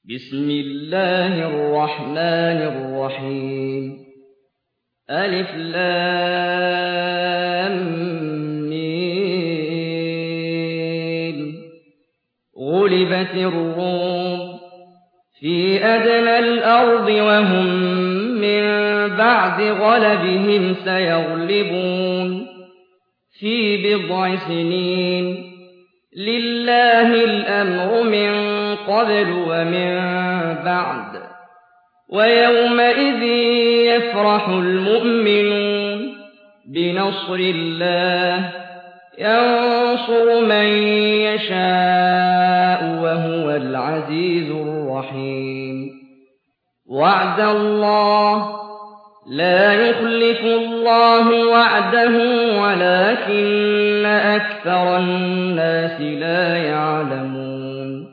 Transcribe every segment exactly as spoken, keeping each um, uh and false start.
بسم الله الرحمن الرحيم ألف لام ميم غلبت الروم في أدنى الأرض وهم من بعد غلبهم سيغلبون في بضع سنين لله الأمر من قبل ومن بعد ويومئذ يفرح المؤمنون بنصر الله ينصر من يشاء وهو العزيز الرحيم وعد الله لا يخلف الله وعده ولكن أكثر الناس لا يعلمون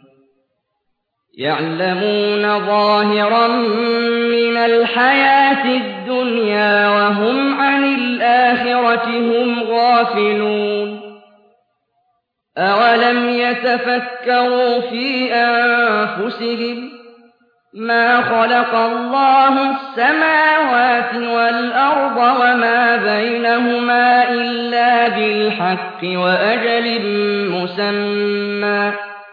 يعلمون ظاهرا من الحياة الدنيا وهم عن الآخرة هم غافلون أولم يتفكروا في أنفسهم ما خلق الله السماوات والأرض وما بينهما إلا بالحق وأجل مسمى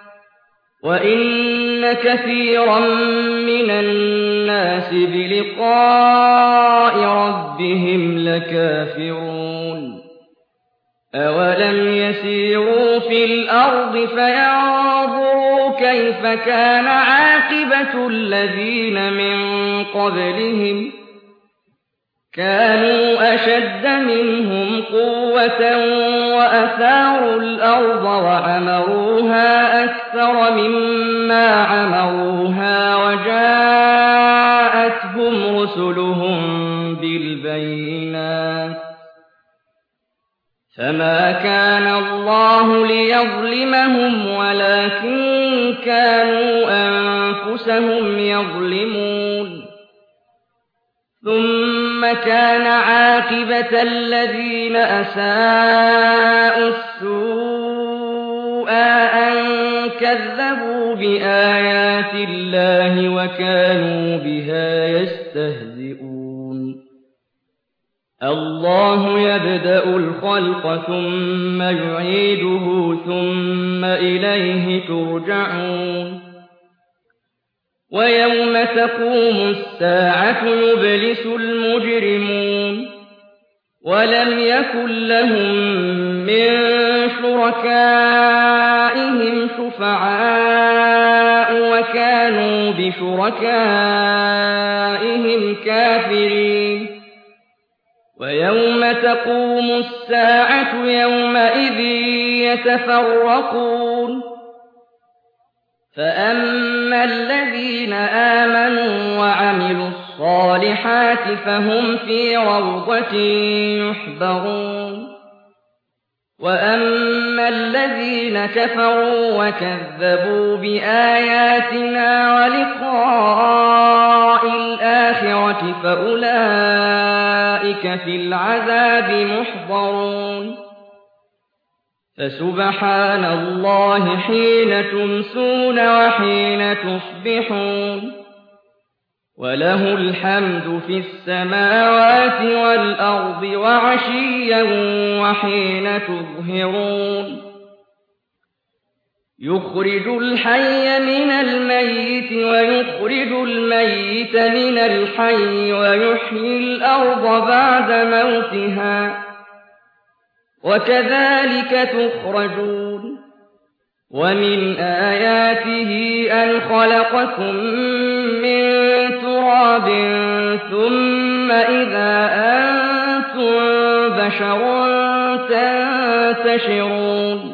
وإن كثيرا من الناس بلقاء ربهم لكافرون أولم يسيروا في الأرض فينظروا كيف كان عاقبة الذين من قبلهم كانوا أشد منهم قوة وأثاروا الأرض وعمروها أكثر مما عمروها وجاءتهم رسلهم بالبينات فما كان الله ليظلمهم ولكن كانوا أنفسهم يظلمون ثم كان عاقبة الذين أساءوا السوء أن كذبوا بآيات الله وكانوا بها يستهزئون الله يبدأ الخلق ثم يعيده ثم إليه ترجعون ويوم تقوم الساعة يبلس المجرمون ولم يكن لهم من شركائهم شفعاء وكانوا بشركائهم كافرين ويوم تقوم الساعة يومئذ يتفرقون فأما الذين آمنوا وعملوا الصالحات فهم في روضة يحبرون وأما الذين كفروا وكذبوا بآياتنا ولقاء الآخرة فأولئك في العذاب محضرون فسبحان الله حين تمسون وحين تصبحون وله الحمد في السماوات والأرض وعشيا وحين تظهرون يخرج الحي من الميت ويخرج الميت من الحي ويحيي الأرض بعد موتها وكذلك تخرجون ومن آياته أن خلقكم من تراب ثم إذا أنتم بشر تنتشرون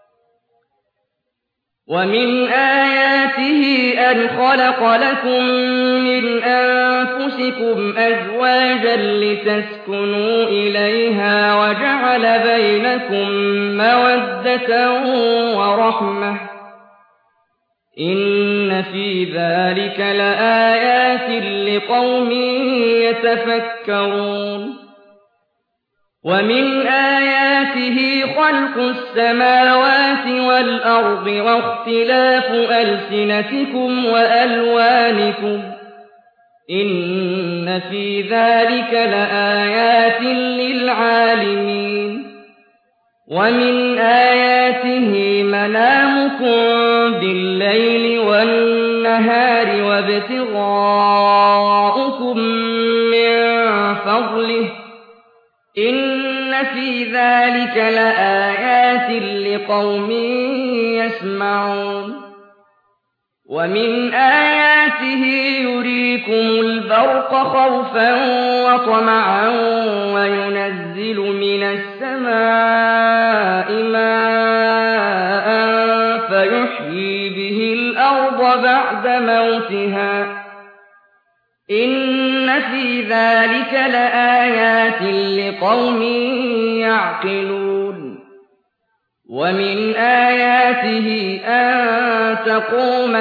ومن آياته أن خلق لكم من أنفسكم أزواجا لتسكنوا إليها وجعل بينكم مودة ورحمة إن في ذلك لآيات لقوم يتفكرون وَمِنْ آيَاتِهِ خَلْقُ السَّمَاوَاتِ وَالْأَرْضِ وَاخْتِلَافُ أَلْسِنَتِكُمْ وَأَلْوَانِكُمْ ۚ إِنَّ فِي ذَٰلِكَ لَآيَاتٍ لِّلْعَالِمِينَ وَمِنْ آيَاتِهِ مَنَامُكُم بِاللَّيْلِ وَالنَّهَارِ وَابْتِغَاؤُكُم مِّن فَضْلِهِ ۚ إِنَّ فِي ذَٰلِكَ لَآيَاتٍ لِّقَوْمٍ يَسْمَعُونَ وَمِنْ آيَاتِهِ يُرِيكُمُ الْبَرْقَ خَوْفًا وَطَمَعًا وَيُنَزِّلُ مِنَ السَّمَاءِ مَاءً فَيُحْيِي بِهِ الْأَرْضَ بَعْدَ مَوْتِهَا ۚ إِنَّ فِي ذَٰلِكَ لَآيَاتٍ لِّقَوْمٍ يَعْقِلُونَ وَمِنْ آيَاتِهِ أَن تَقُومَ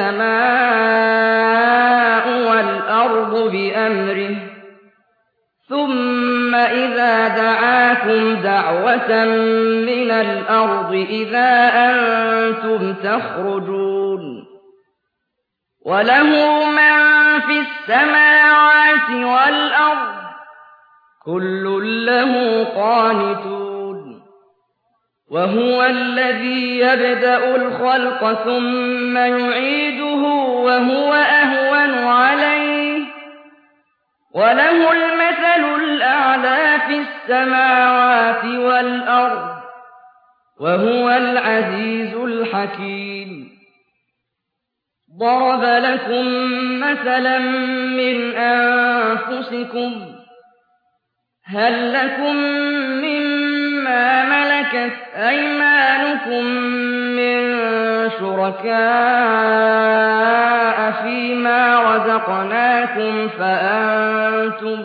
السَّمَاءُ وَالْأَرْضُ بِأَمْرِهِ ثُمَّ إِذَا دَعَاكُمْ دَعْوَةً مِّنَ الْأَرْضِ إِذَا أَنتُمْ تَخْرُجُونَ وَلَهُ مَن فِي السَّمَاوَاتِ وَالْأَرْضِ ۖ كُلٌّ لَّهُ قَانِتُونَ وَهُوَ الَّذِي يَبْدَأُ الْخَلْقَ ثُمَّ يُعِيدُهُ وَهُوَ أَهْوَنُ عَلَيْهِ ۚ وَلَهُ الْمَثَلُ الْأَعْلَىٰ فِي السَّمَاوَاتِ وَالْأَرْضِ ۚ وَهُوَ الْعَزِيزُ الْحَكِيمُ ضَرَبَ لَكُم مَّثَلًا مِّنْ أَنفُسِكُمْ ۖ هَل لَّكُم مِّمَّا مَلَكَتْ أَيْمَانُكُم مِّن شُرَكَاءَ فِيمَا رَزَقْنَاكُمْ فَأَنتُمْ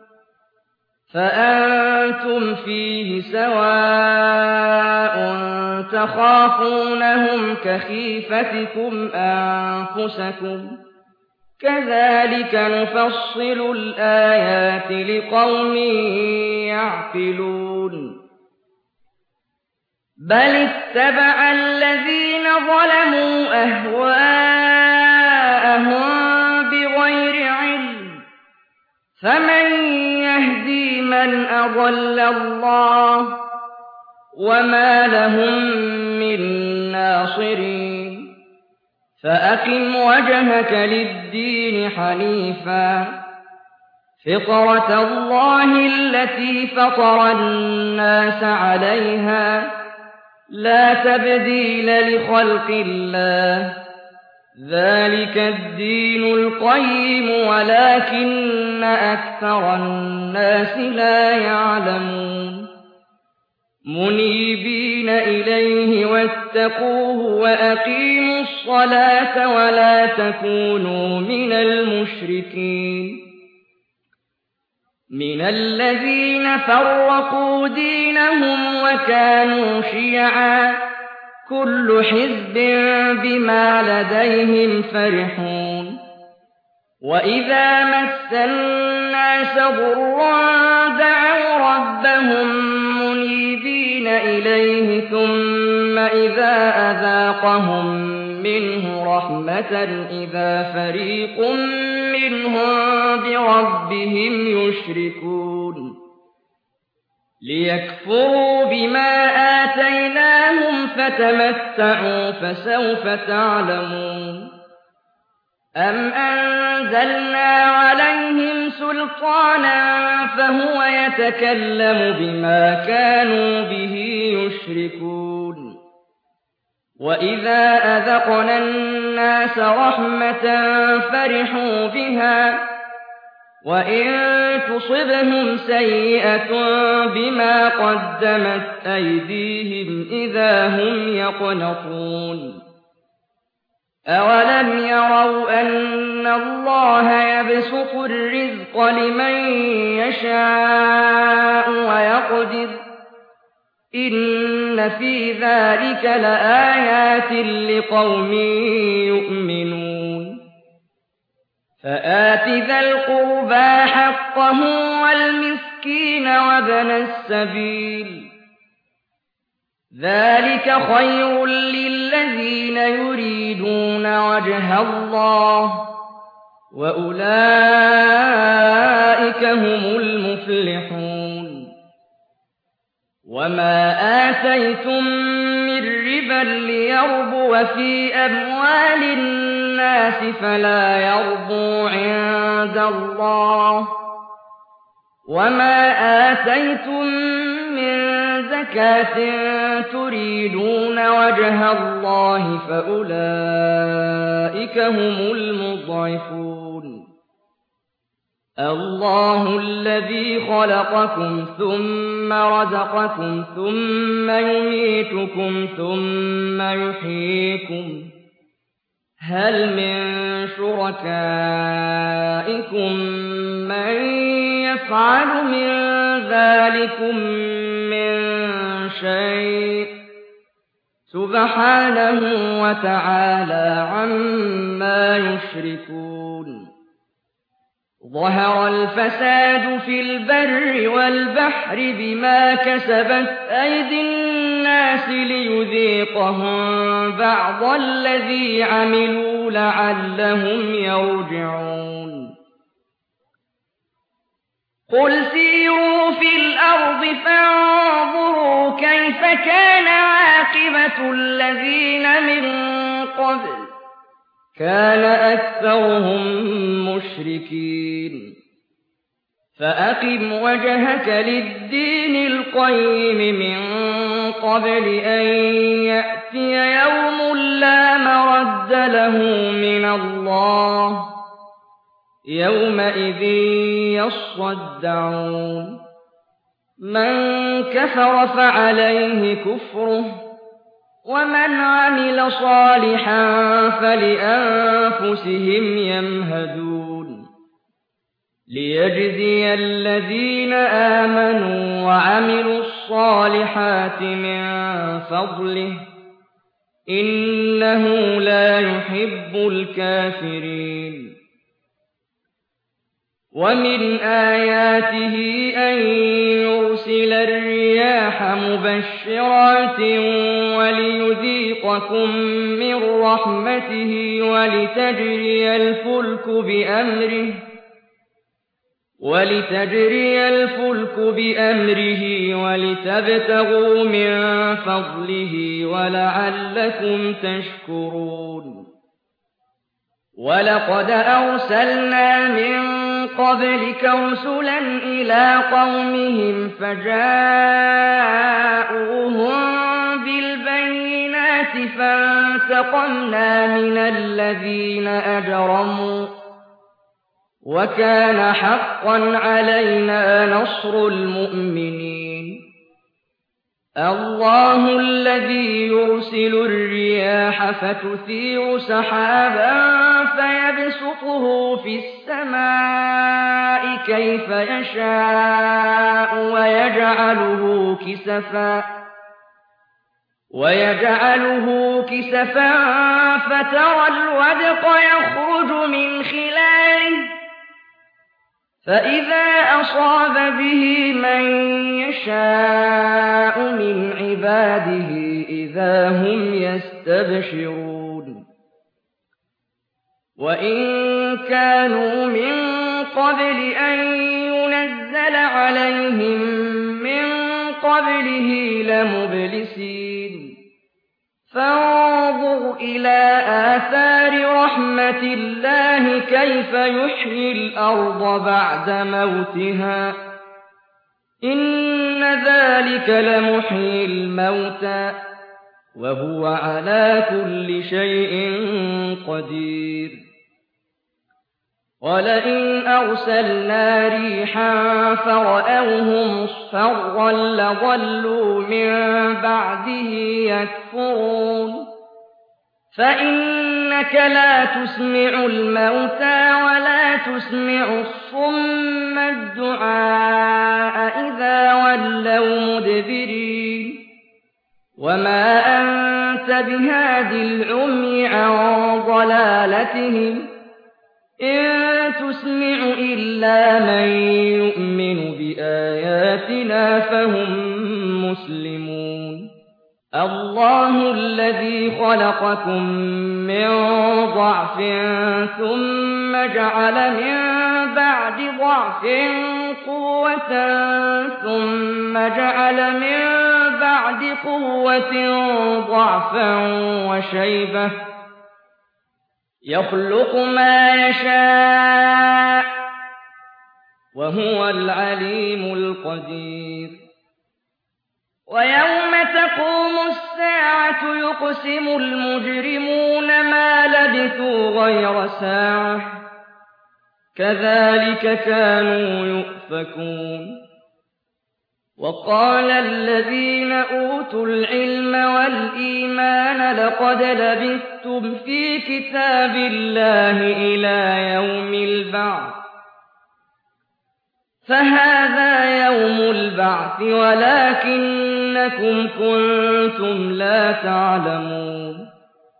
فَأَنتُمْ فِيهِ سَوَاءٌ تَخَافُونَهُمْ كَخِيفَتِكُمْ أَنفُسَكُمْ ۚ كَذَٰلِكَ نُفَصِّلُ الْآيَاتِ لِقَوْمٍ يَعْقِلُونَ بَلِ اتَّبَعَ الَّذِينَ ظَلَمُوا أَهْوَاءَهُم بِغَيْرِ عِلْمٍ ۖ فَمَن يَهْدِي مَنْ أَضَلَّ اللَّهُ ۖ وَمَا لَهُم مِّن نَّاصِرِينَ فَأَقِمْ وَجْهَكَ لِلدِّينِ حَنِيفًا ۚ فِطْرَتَ اللَّهِ الَّتِي فَطَرَ النَّاسَ عَلَيْهَا ۚ لَا تَبْدِيلَ لِخَلْقِ اللَّهِ ۚ ذَٰلِكَ الدِّينُ الْقَيِّمُ وَلَٰكِنَّ أَكْثَرَ النَّاسِ لَا يَعْلَمُونَ مُنِيبِينَ إِلَيْهِ وَاتَّقُوهُ وَأَقِيمُوا الصَّلَاةَ وَلَا تَكُونُوا مِنَ الْمُشْرِكِينَ مِنَ الَّذِينَ فَرَّقُوا دِينَهُمْ وَكَانُوا شِيَعًا ۖ كُلُّ حِزْبٍ بِمَا لَدَيْهِمْ فَرِحُونَ وَإِذَا مَسَّ النَّاسَ ضُرٌّ دَعَوْا رَبَّهُم مُّنِيبِينَ إِلَيْهِ ثُمَّ إِذَا أَذَاقَهُم مِّنْهُ رَحْمَةً إِذَا فَرِيقٌ مِّنْهُم بِرَبِّهِمْ يُشْرِكُونَ لِيَكْفُرُوا بِمَا آتَيْنَاهُمْ فَتَمَتَّعُوا فَسَوْفَ تَعْلَمُونَ أَمْ أَنزَلْنَا عَلَيْهِمْ سُلْطَانًا فَهُوَ يَتَكَلَّمُ بِمَا كَانُوا بِهِ يُشْرِكُونَ وَإِذَا أَذَقْنَا النَّاسَ رَحْمَةً فَرِحُوا بِهَا وَإِن تُصِبْهُمْ سَيِّئَةٌ بِمَا قَدَّمَتْ أَيْدِيهِمْ إِذَا هُمْ يَقْنَطُونَ أَوَلَمْ يَرَوْا أَنَّ اللَّهَ يَبْسُطُ الرِّزْقَ لِمَن يَشَاءُ وَيَقْدِرُ ۚ إِنَّ فِي ذَٰلِكَ لَآيَاتٍ لِّقَوْمٍ يُؤْمِنُونَ فَآتِ ذَا الْقُرْبَىٰ حَقَّهُ وَالْمِسْكِينَ والمسكين وابن السبيل ذلك خير للذين يريدون وجه الله وأولئك هم المفلحون وما آتيتم من ربا ليربو في أموال الناس فلا يربو عند الله وما آتيتم من زكاة تريدون وجه الله فأولئك هم المضعفون الله الذي خلقكم ثم رزقكم ثم يميتكم ثم يحييكم هل من شركائكم من يفعل من ذلكم من شيء سبحانه وتعالى عما يشركون ظهر الفساد في البر والبحر بما كسبت أيدي الناس ليذيقهم بعض الذي عملوا لعلهم يرجعون قل سيروا في الأرض فانظروا كيف كان عاقبة الذين من قبل كان أكثرهم مشركين فأقم وجهك للدين القيم من قبل أن يأتي يوم لا مرد له من الله يومئذ يصدعون من كفر فعليه كفره ومن عمل صالحا فلأنفسهم يمهدون ليجزي الذين آمنوا وعملوا الصالحات من فضله إنه لا يحب الكافرين ومن آياته أن يرسل الرياح مبشرات وليذيقكم من رحمته ولتجري الفلك بأمره ولتجري الفلك بأمره ولتبتغوا من فضله ولعلكم تشكرون ولقد أرسلنا من قبلك رسلا إلى قومهم فجاءوهم بالبينات فانتقمنا من الذين أجرموا وكان حقا علينا نصر المؤمنين الله الذي يرسل الرياح فتثير سحابا فيبسطه في السماء كيف يشاء ويجعله كسفا ويجعله كسفا فترى الودق يخرج من خلاله فإذا أصاب به من يشاء من عباده إذا هم يستبشرون وإن كانوا من قبل أن ينزل عليهم من قبله لمبلسين فانظر إلى آثار رحمة الله كيف يحيي الأرض بعد موتها إن ذلك لمحيي الموتى وهو على كل شيء قدير ولئن أرسلنا ريحا فرأوه مصفرا لظلوا من بعده يكفرون فإنك لا تسمع الموتى ولا تسمع الصم الدعاء إذا ولوا مدبرين وما أنت بهاد العمي عن ضلالتهم إن تسمع إلا من يؤمن بآياتنا فهم مسلمون الله الذي خلقكم من ضعف ثم جعل من بعد ضعف قوة ثم جعل من بعد قوة ضعفا وشيبة يخلق ما يشاء وهو العليم القدير ويوم تقوم الساعة يقسم المجرمون ما لبثوا غير ساعة كذلك كانوا يؤفكون وقال الذين أوتوا العلم والإيمان لقد لبثتم في كتاب الله إلى يوم البعث فهذا يوم البعث ولكنكم كنتم لا تعلمون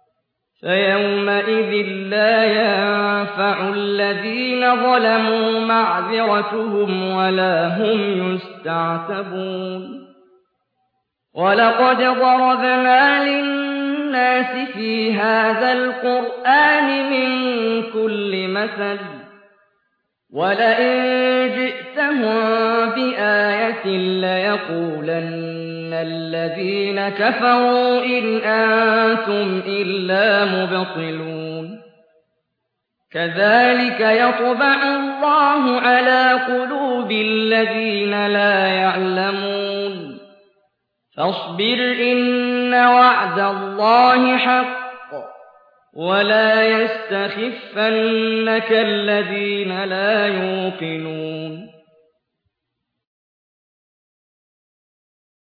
فيومئذ لا ينفع الذين ظلموا معذرتهم ولا هم يستعتبون ولقد ضربنا للناس في هذا القرآن من كل مثل ولئن جئتهم بآية ليقولن الذين كفروا إن أنتم إلا مبطلون كذلك يطبع الله على قلوب الذين لا يعلمون فاصبر إن وعد الله حق ولا يستخفنك الذين لا يوقنون